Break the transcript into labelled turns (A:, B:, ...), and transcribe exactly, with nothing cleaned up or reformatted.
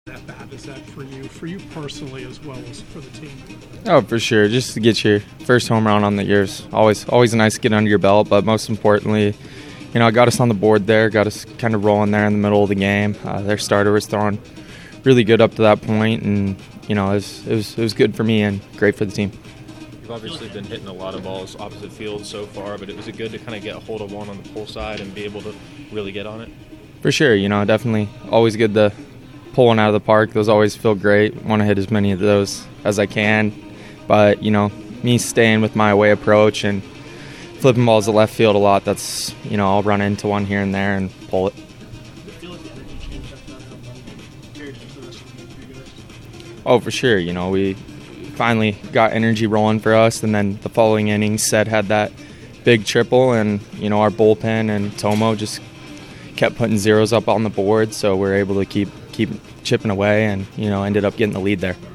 A: That bad is that for you, for you personally as well as for the team?
B: Oh, for sure. Just to get your first home run on the year is always always nice to get under your belt. But most importantly, you know, I got us on the board there, got us kind of rolling there in the middle of the game. Uh, their starter was throwing really good up to that point, and you know, it was, it was it was good for me and great for the team.
C: You've obviously been hitting a lot of balls opposite field so far, but it was it good to kind of get a hold of one on the pull side and be able to really get on it?
B: For sure, you know, definitely always good to pull one out of the park. Those always feel great. Want to hit as many of those as I can. But, you know, me staying with my away approach and flipping balls to left field a lot, that's, you know, I'll run into one here and there and pull it. Oh, for sure. You know, we finally got energy rolling for us, and then the following innings, Sed had that big triple, and, you know, our bullpen and Tomo just kept putting zeros up on the board, so we we're able to keep keep chipping away and, you know, ended up getting the lead there.